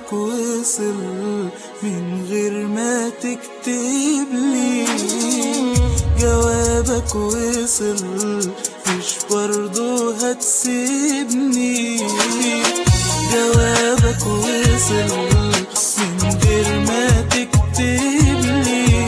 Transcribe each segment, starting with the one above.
جوابك وصل من غير ما تكتبلي. جوابك وصل مش برضو هتسيبني. جوابك وصل من غير ما تكتبلي.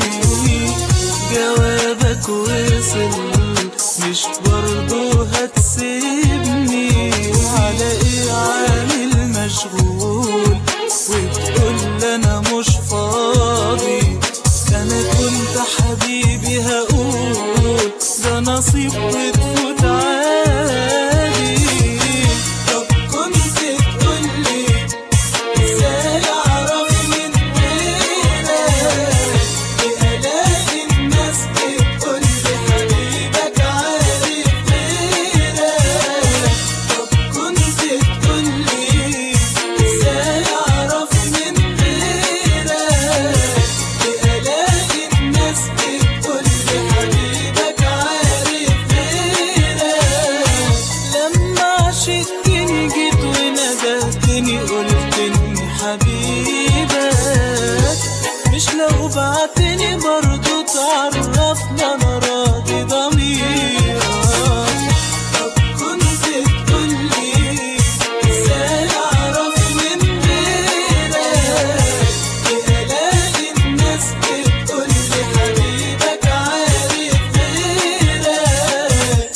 جوابك وصل مش برضو هتسيبني. على ايه عامل مشغول وتقول انا مش فاضي؟ انا كنت حبيبي هقول ده نصيب وتفوت عادي. طب كنت تقولي ازاي اعرف من غيرك؟ الاقي الناس بتقولي حبيبك عارف غيرك. طب كنت تقولي ازاي اعرف من غيرك؟ الاقي الناس بتقولي حبيبك عارف غيرك. لما عشقتني جيت وندهتني قلت اني حبيبك. مش لو بعتني برضو تعرفني انا راضي ضميرك. طب كنت تقولي ازاي اعرف من غيرك؟ الاقي الناس بتقولي حبيبك عارف غيرك.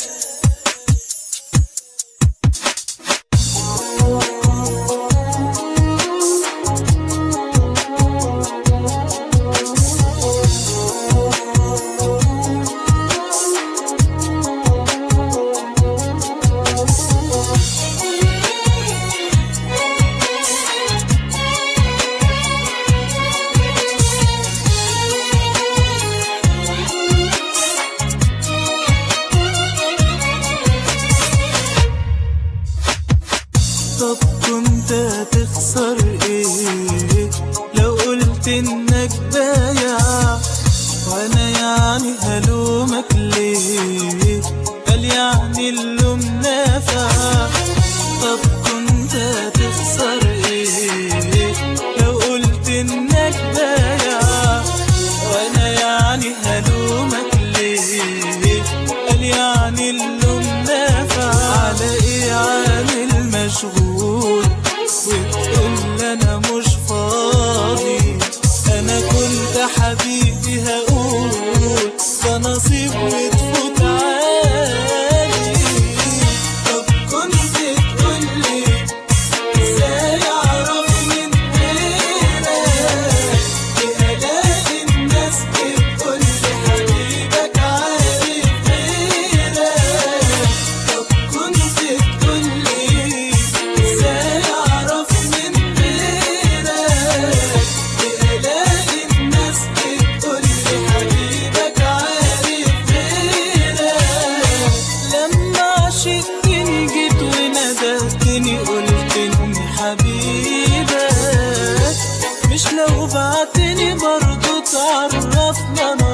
طب كنت هتخسر ايه لو قلت انك بايع؟ وانا يعني هلومك ليه؟ قال يعني اللوم نافع. طب كنت هتخسر ايه لو قلت انك بايع؟ وانا يعني هلومك ليه؟ قال يعني اللوم نافع. على ايه عامل مشغول وتقول انا مش فاضي؟ انا كنت حبيبي هقول ده نصيب وتفوت عادي. طب كنت تقولي ازاي اعرف من غيرك؟ الاقي الناس بتقولي حبيبك عارف غيرك. طب كنت تقولي ازاي اعرف من غيرك؟ الاقي الناس بتقولي حبيبك عارف غيرك. لما عشقتني جيت وندهتني قلت اني حبيبك. مش لو بعتني برضو تعرفني انا